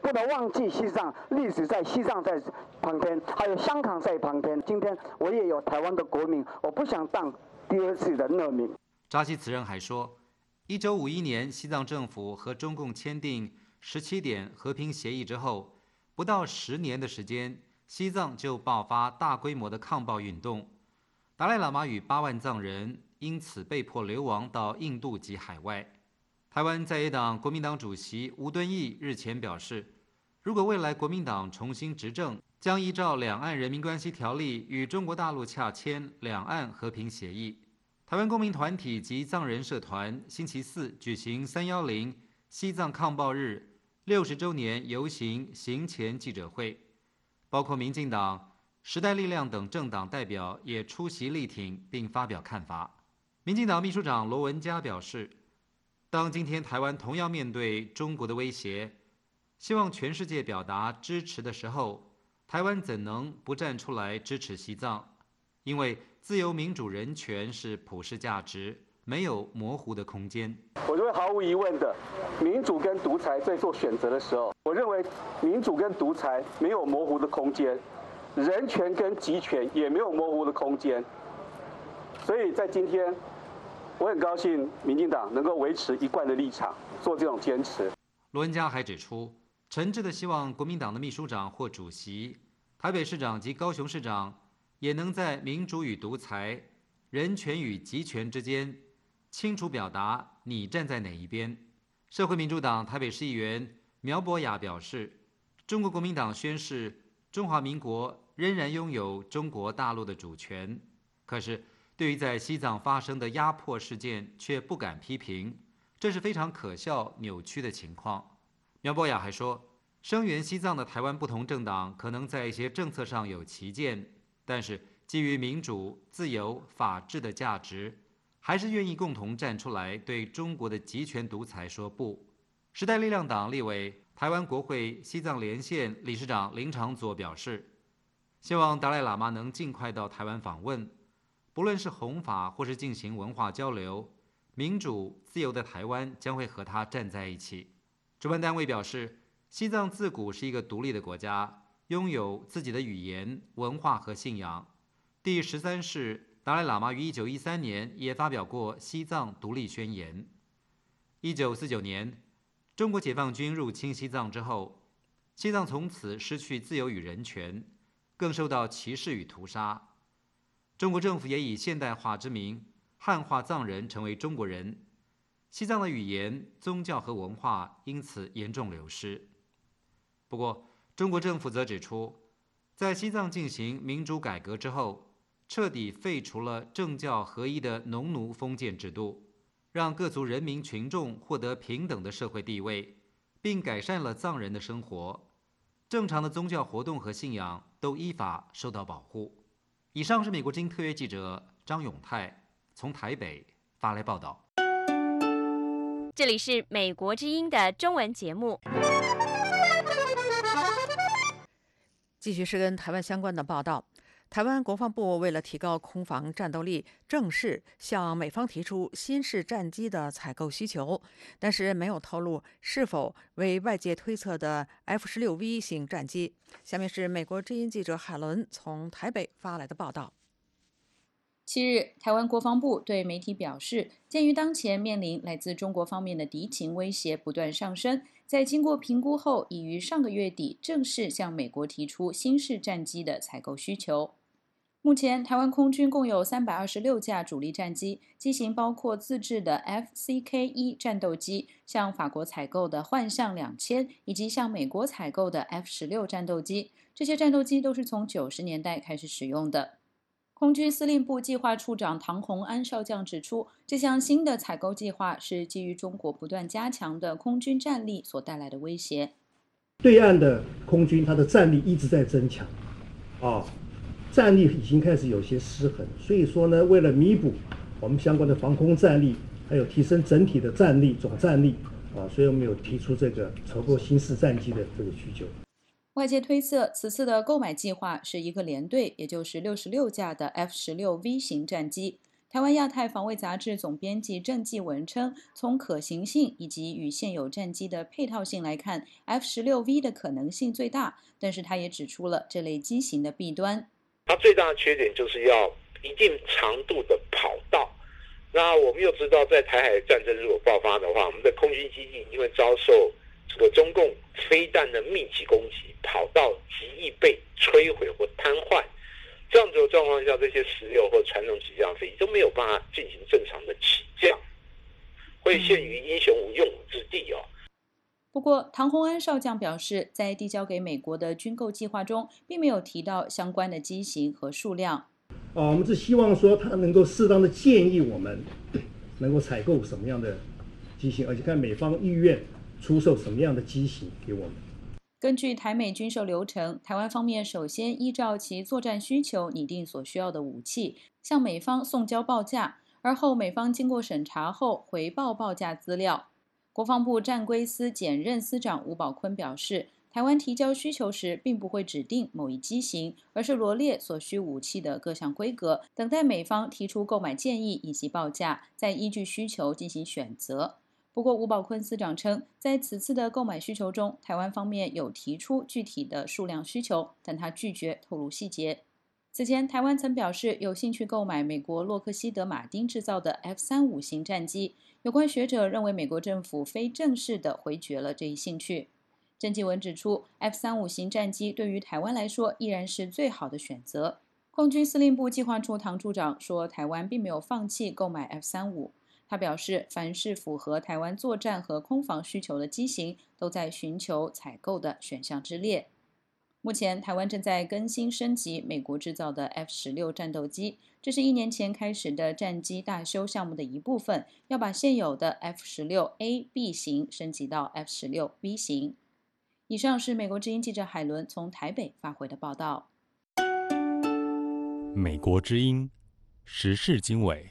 不能忘记西藏历史，在西藏在旁边，还有香港在旁边。今天我也有台湾的国民，我不想当第二次的难民。 扎西此人还说，一九五一年西藏政府和中共签订十七点和平协议之后，不到十年的时间，西藏就爆发大规模的抗暴运动，达赖喇嘛与八万藏人因此被迫流亡到印度及海外。台湾在野党国民党主席吴敦义日前表示，如果未来国民党重新执政，将依照《两岸人民关系条例》与中国大陆洽签两岸和平协议。台湾公民团体及藏人社团星期四举行三一零西藏抗暴日六十周年游行行前记者会，包括民进党、时代力量等政党代表也出席力挺并发表看法。民进党秘书长罗文嘉表示，当今天台湾同样面对中国的威胁，希望全世界表达支持的时候，台湾怎能不站出来支持西藏？因为自由、民主、人权是普世价值，没有模糊的空间。 我认为毫无疑问的，民主跟独裁在做选择的时候，我认为民主跟独裁没有模糊的空间，人权跟集权也没有模糊的空间。所以在今天，我很高兴民进党能够维持一贯的立场，做这种坚持。 罗文嘉还指出，诚挚的希望国民党的秘书长或主席、台北市长及高雄市长也能在民主与独裁、人权与集权之间清楚表达你站在哪一边。社会民主党台北市议员苗博雅表示，中国国民党宣示中华民国仍然拥有中国大陆的主权，可是对于在西藏发生的压迫事件却不敢批评，这是非常可笑扭曲的情况。苗博雅还说，声援西藏的台湾不同政党可能在一些政策上有歧见，但是基于民主、自由、法治的价值，还是愿意共同站出来对中国的集权独裁说不。时代力量党立委、台湾国会西藏连线理事长林长佐表示，希望达赖喇嘛能尽快到台湾访问，不论是弘法或是进行文化交流，民主自由的台湾将会和他站在一起。主办单位表示，西藏自古是一个独立的国家，拥有自己的语言、文化和信仰。第十三世达赖喇嘛于一九一三年也发表过西藏独立宣言。一九四九年，中国解放军入侵西藏之后，西藏从此失去自由与人权，更受到歧视与屠杀。中国政府也以现代化之名汉化藏人成为中国人，西藏的语言、宗教和文化因此严重流失。不过，中国政府则指出，在西藏进行民主改革之后，彻底废除了政教合一的农奴封建制度，让各族人民群众获得平等的社会地位，并改善了藏人的生活，正常的宗教活动和信仰都依法受到保护。以上是美国之音特约记者张永泰从台北发来报道。 这里是美国之音的中文节目。 继续是跟台湾相关的报道。台湾国防部为了提高空防战斗力，正式向美方提出新式战机的采购需求，但是没有透露是否为外界推测的 F 十六 V 型战机。下面是美国之音记者海伦从台北发来的报道。 七日，台湾国防部对媒体表示，鉴于当前面临来自中国方面的敌情威胁不断上升，在经过评估后，已于上个月底正式向美国提出新式战机的采购需求。目前，台湾空军共有三百二十六架主力战机，机型包括自制的 F C K 一 战斗机，向法国采购的幻象两千，以及向美国采购的 F 十六 战斗机。这些战斗机都是从九十年代开始使用的。空军司令部计划处长唐宏安少将指出，这项新的采购计划是基于中国不断加强的空军战力所带来的威胁。 对岸的空军，它的战力一直在增强，啊。战力已经开始有些失衡，所以说呢，为了弥补我们相关的防空战力，还有提升整体的战力总战力啊，所以我们有提出这个筹购新式战机的这个需求。 外界推测，此次的购买计划是一个联队，也就是六十六架的 F 十六 V 型战机。 台湾亚太防卫杂志总编辑郑继文称，从可行性以及与现有战机的配套性来看 ，F 十六 V 的可能性最大。但是他也指出了这类机型的弊端。 它最大的缺点就是要一定长度的跑道。那我们又知道，在台海战争如果爆发的话，我们的空军基地一定会遭受这个中共飞弹的密集攻击，跑道极易被摧毁或瘫痪。这样子的状况下，这些十六或传统起降飞机都没有办法进行正常的起降，会陷于英雄无用武之地哦。 不过，唐洪安少将表示，在递交给美国的军购计划中，并没有提到相关的机型和数量。 啊，我们是希望说他能够适当的建议我们能够采购什么样的机型，而且看美方意愿出售什么样的机型给我们。 根据台美军售流程，台湾方面首先依照其作战需求拟定所需要的武器，向美方送交报价，而后美方经过审查后回报报价资料。国防部战规司检任司长吴宝坤表示，台湾提交需求时并不会指定某一机型，而是罗列所需武器的各项规格，等待美方提出购买建议以及报价，再依据需求进行选择。不过，吴宝坤司长称，在此次的购买需求中，台湾方面有提出具体的数量需求，但他拒绝透露细节。此前，台湾曾表示有兴趣购买美国洛克希德马丁制造的 F 三十五 型战机，有关学者认为美国政府非正式地回绝了这一兴趣。郑继文指出 ，F 三十五 型战机对于台湾来说依然是最好的选择。空军司令部计划处唐处长说，台湾并没有放弃购买 F 三十五。他表示，凡是符合台湾作战和空防需求的机型，都在寻求采购的选项之列。目前，台湾正在更新升级美国制造的 F 十六 战斗机，这是一年前开始的战机大修项目的一部分，要把现有的 F 十六 A、B 型升级到 F 十六 B 型。以上是美国之音记者海伦从台北发回的报道。 美国之音时事经纬。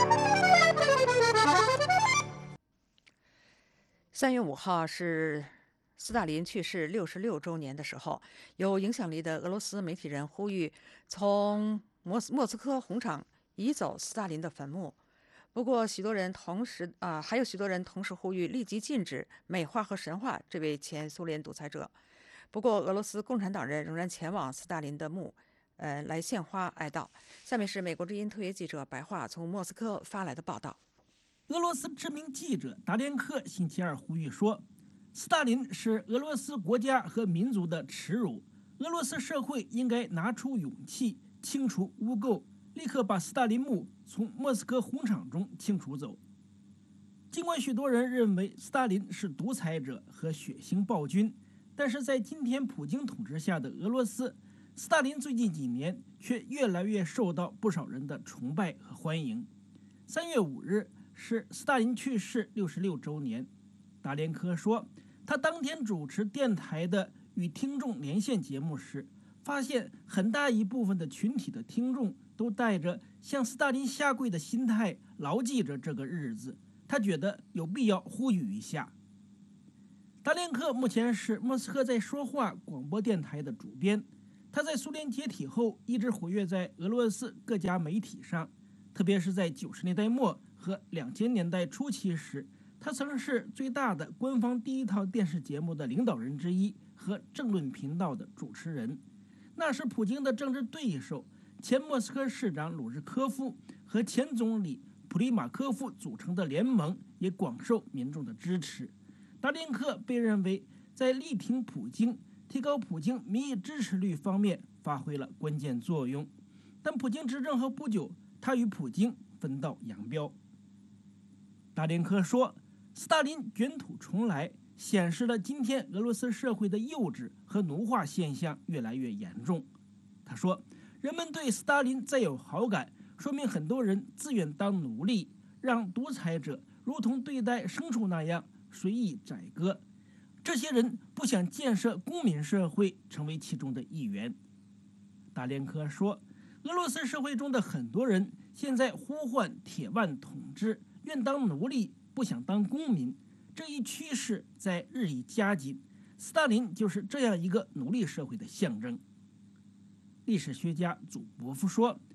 三月五号是斯大林去世六十六周年的时候，有影响力的俄罗斯媒体人呼吁从莫斯莫斯科红场移走斯大林的坟墓。不过，许多人同时啊、呃，还有许多人同时呼吁立即禁止美化和神化这位前苏联独裁者。不过，俄罗斯共产党人仍然前往斯大林的墓，呃，来献花哀悼。下面是美国之音特约记者白桦从莫斯科发来的报道。 俄罗斯知名记者达连克星期二呼吁说，斯大林是俄罗斯国家和民族的耻辱，俄罗斯社会应该拿出勇气清除污垢，立刻把斯大林墓从莫斯科红场中清除走。尽管许多人认为斯大林是独裁者和血腥暴君，但是在今天普京统治下的俄罗斯，斯大林最近几年却越来越受到不少人的崇拜和欢迎。三月五日是斯大林去世六十六周年。达连科说，他当天主持电台的与听众连线节目时，发现很大一部分的群体的听众都带着向斯大林下跪的心态牢记着这个日子，他觉得有必要呼吁一下。达连科目前是莫斯科在说话广播电台的主编，他在苏联解体后一直活跃在俄罗斯各家媒体上，特别是在九十年代末和两千年代初期时，他曾是最大的官方第一套电视节目的领导人之一和政论频道的主持人。那时普京的政治对手前莫斯科市长鲁日科夫和前总理普里马科夫组成的联盟也广受民众的支持。达连克被认为在力挺普京、提高普京民意支持率方面发挥了关键作用，但普京执政后不久，他与普京分道扬镳。达连科说，斯大林卷土重来，显示了今天俄罗斯社会的幼稚和奴化现象越来越严重。他说，人们对斯大林再有好感，说明很多人自愿当奴隶，让独裁者如同对待牲畜那样随意宰割。这些人不想建设公民社会，成为其中的一员。达连科说，俄罗斯社会中的很多人现在呼唤铁腕统治，愿当奴隶，不想当公民，这一趋势在日益加紧。斯大林就是这样一个奴隶社会的象征。历史学家祖博夫说，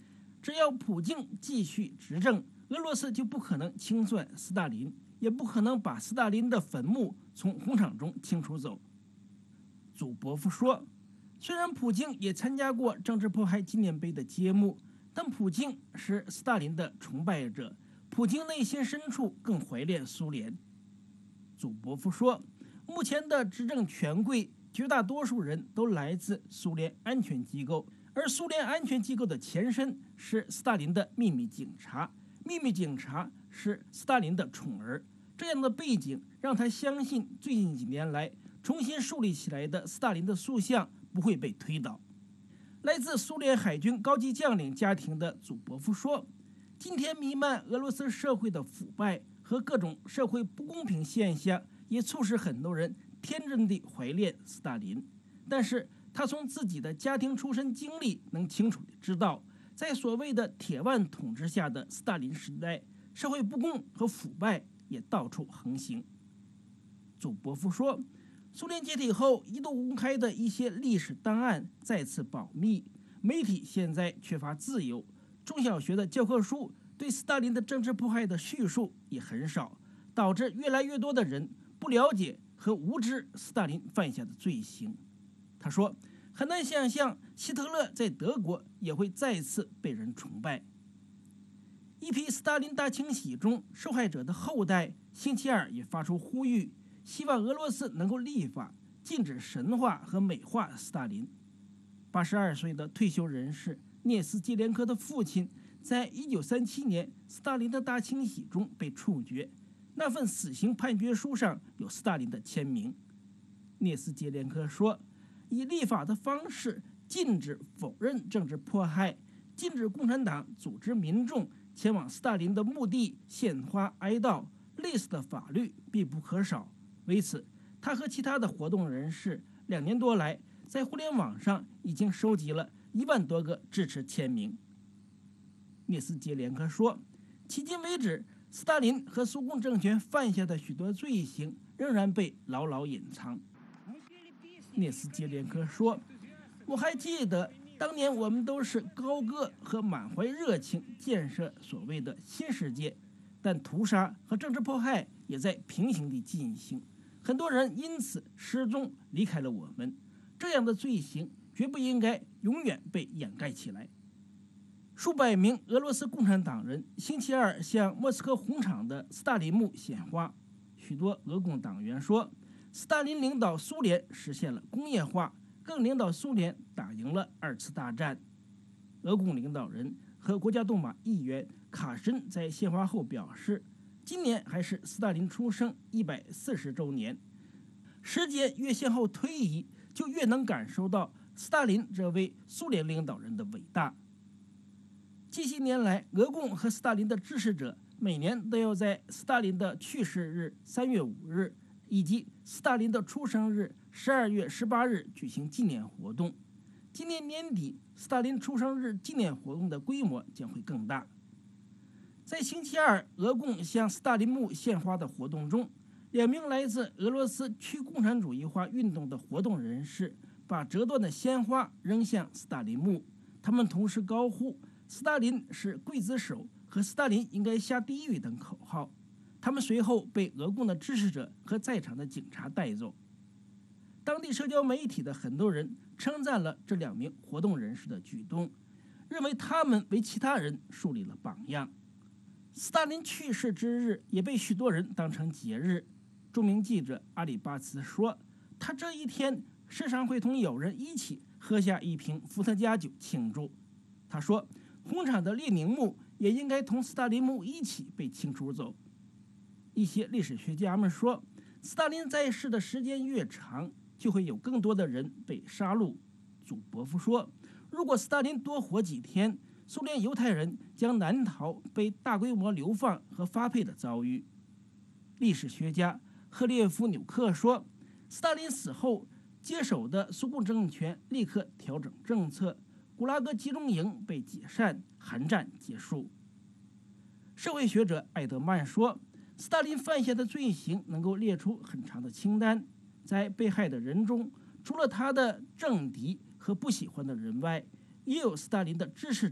只要普京继续执政，俄罗斯就不可能清算斯大林，也不可能把斯大林的坟墓从红场中清除走。祖波夫说，虽然普京也参加过政治迫害纪念碑的揭幕，但普京是斯大林的崇拜者，普京内心深处更怀念苏联。祖波夫说，目前的执政权贵绝大多数人都来自苏联安全机构，而苏联安全机构的前身是斯大林的秘密警察，秘密警察是斯大林的宠儿。这样的背景让他相信，最近几年来重新树立起来的斯大林的塑像不会被推倒。来自苏联海军高级将领家庭的祖波夫说，今天弥漫俄罗斯社会的腐败和各种社会不公平现象也促使很多人天真地怀念斯大林，但是他从自己的家庭出身经历能清楚地知道，在所谓的铁腕统治下的斯大林时代，社会不公和腐败也到处横行。祖波夫说，苏联解体后一度公开的一些历史档案再次保密，媒体现在缺乏自由，中小学的教科书对斯大林的政治迫害的叙述也很少，导致越来越多的人不了解和无知斯大林犯下的罪行。他说，很难想象希特勒在德国也会再次被人崇拜。一批斯大林大清洗中受害者的后代星期二也发出呼吁，希望俄罗斯能够立法禁止神化和美化斯大林。八十二岁的退休人士涅斯捷连科的父亲在一九三七年斯大林的大清洗中被处决，那份死刑判决书上有斯大林的签名。涅斯捷连科说，以立法的方式禁止否认政治迫害，禁止共产党组织民众前往斯大林的墓地献花哀悼，类似的法律必不可少。为此，他和其他的活动人士两年多来在互联网上已经收集了一万多个支持签名。涅斯捷连科说，迄今为止，斯大林和苏共政权犯下的许多罪行仍然被牢牢隐藏。涅斯捷连科说，我还记得当年我们都是高歌和满怀热情建设所谓的新世界，但屠杀和政治迫害也在平行地进行，很多人因此失踪离开了我们。这样的罪行绝不应该永远被掩盖起来。数百名俄罗斯共产党人星期二向莫斯科红场的斯大林墓献花。许多俄共党员说，斯大林领导苏联实现了工业化，更领导苏联打赢了二次大战。俄共领导人和国家杜马议员卡申在献花后表示，今年还是斯大林出生一百四十周年，时间越向后推移，就越能感受到斯大林这位苏联领导人的伟大。近些年来，俄共和斯大林的支持者每年都要在斯大林的去世日三月五日以及斯大林的出生日十二月十八日举行纪念活动。今年年底，斯大林出生日纪念活动的规模将会更大。在星期二俄共向斯大林墓献花的活动中，两名来自俄罗斯去共产主义化运动的活动人士把折断的鲜花扔向斯大林墓，他们同时高呼斯大林是刽子手和斯大林应该下地狱等口号。他们随后被俄共的支持者和在场的警察带走。当地社交媒体的很多人称赞了这两名活动人士的举动，认为他们为其他人树立了榜样。斯大林去世之日也被许多人当成节日。著名记者阿里巴茨说，他这一天时常会同友人一起喝下一瓶伏特加酒庆祝。他说，红场的列宁墓也应该同斯大林墓一起被清除走。一些历史学家们说，斯大林在世的时间越长，就会有更多的人被杀戮。祖波夫说，如果斯大林多活几天，苏联犹太人将难逃被大规模流放和发配的遭遇。历史学家赫列夫纽克说，斯大林死后接手的苏共政权立刻调整政策，古拉格集中营被解散，韩战结束。社会学者艾德曼说，斯大林犯下的罪行能够列出很长的清单，在被害的人中，除了他的政敌和不喜欢的人外，也有斯大林的支持者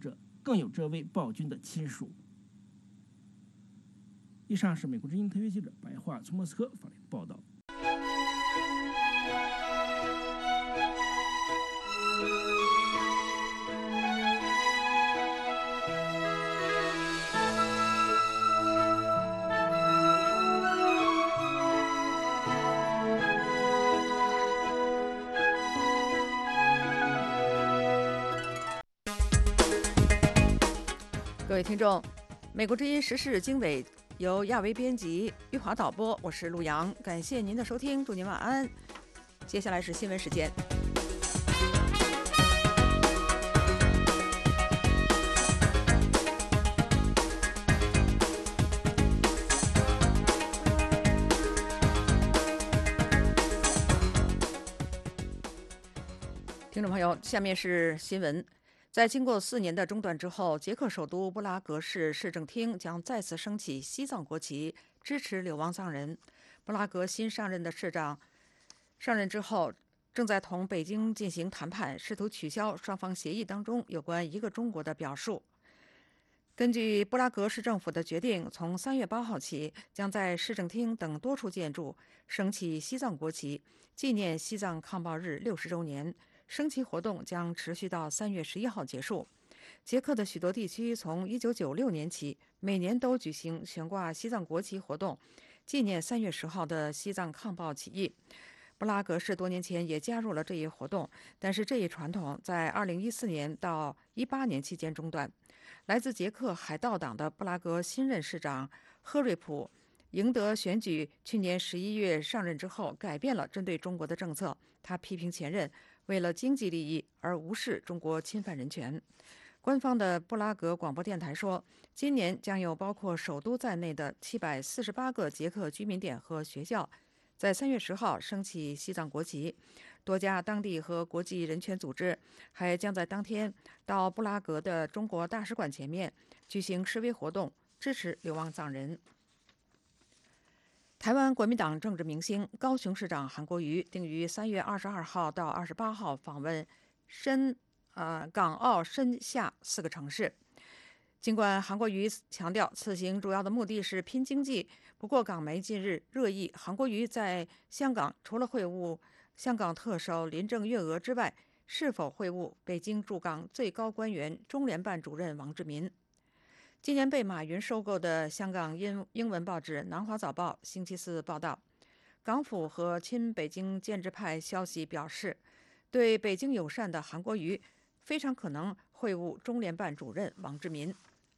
更有这位暴君的亲属。以上是美国之音特约记者白桦从莫斯科发来的报道。 各位听众，美国之音时事经纬由亚维编辑，玉华导播，我是陆阳，感谢您的收听，祝您晚安。接下来是新闻时间。听众朋友，下面是新闻。在经过四年的中断之后，捷克首都布拉格市市政厅将再次升起西藏国旗，支持流亡藏人。布拉格新上任的市长上任之后，正在同北京进行谈判，试图取消双方协议当中有关一个中国的表述。根据布拉格市政府的决定，从三月八号起，将在市政厅等多处建筑升起西藏国旗，纪念西藏抗暴日六十周年。升旗活动将持续到三月十一号结束。捷克的许多地区从一九九六年起，每年都举行悬挂西藏国旗活动，纪念三月十号的西藏抗暴起义。布拉格市多年前也加入了这一活动，但是这一传统在二零一四年到一八年期间中断。来自捷克海盗党的布拉格新任市长赫瑞普赢得选举，去年十一月上任之后，改变了针对中国的政策。他批评前任为了经济利益而无视中国侵犯人权。官方的布拉格广播电台说，今年将有包括首都在内的七百四十八个捷克居民点和学校在三月十号升起西藏国旗。多家当地和国际人权组织还将在当天到布拉格的中国大使馆前面举行示威活动，支持流亡藏人。台湾国民党政治明星高雄市长韩国瑜定于三月二十二号到二十八号访问深呃港澳深厦四个城市。尽管韩国瑜强调此行主要的目的是拼经济，不过港媒近日热议韩国瑜在香港除了会晤香港特首林郑月娥之外，是否会晤北京驻港最高官员中联办主任王志民。今年被马云收购的香港英英文报纸《南华早报》星期四报道，港府和亲北京建制派消息表示，对北京友善的韩国瑜非常可能会晤中联办主任王志民。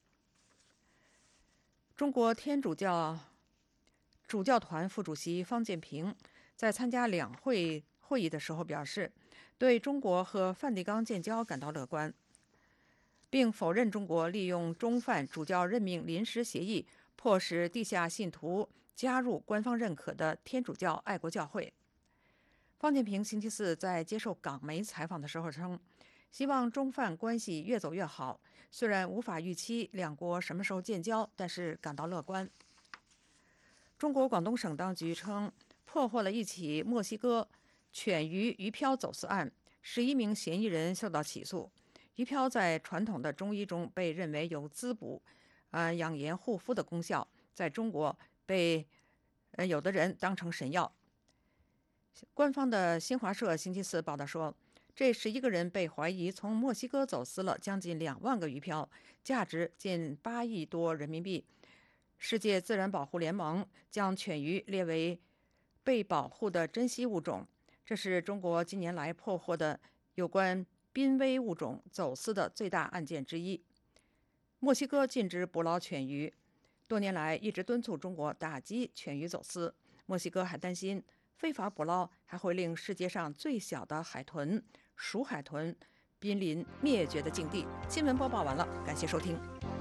中国天主教主教团副主席方建平在参加两会会议的时候表示，对中国和梵蒂冈建交感到乐观，并否认中国利用中梵主教任命临时协议迫使地下信徒加入官方认可的天主教爱国教会。方建平星期四在接受港媒采访的时候称，希望中梵关系越走越好，虽然无法预期两国什么时候建交，但是感到乐观。中国广东省当局称，破获了一起墨西哥犬鱼鱼漂走私案，十一名嫌疑人受到起诉。鱼漂在传统的中医中被认为有滋补、呃养颜护肤的功效，在中国被呃有的人当成神药。官方的新华社星期四报道说，这十一个人被怀疑从墨西哥走私了将近两万个鱼漂，价值近八亿多人民币。世界自然保护联盟将犬鱼列为被保护的珍稀物种，这是中国近年来破获的有关濒危物种走私的最大案件之一。墨西哥禁止捕捞犬鱼，多年来一直敦促中国打击犬鱼走私。墨西哥还担心非法捕捞还会令世界上最小的海豚鼠海豚濒临灭绝的境地。新闻播报完了，感谢收听。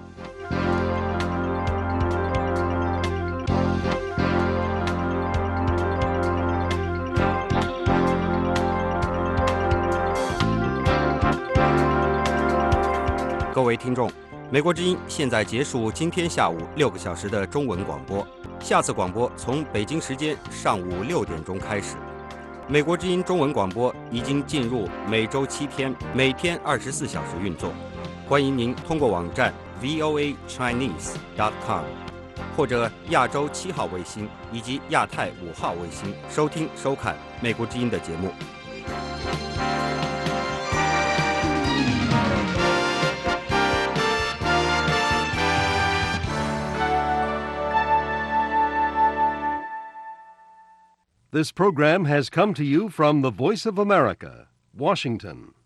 各位听众，美国之音现在结束今天下午六个小时的中文广播，下次广播从北京时间上午六点钟开始。美国之音中文广播已经进入每周七天、每天二十四小时运作。 欢迎您通过网站 v o a chinese dot com 或者亚洲七号卫星以及亚太五号卫星收听收看美国之音的节目。 This program has come to you from the Voice of America, Washington.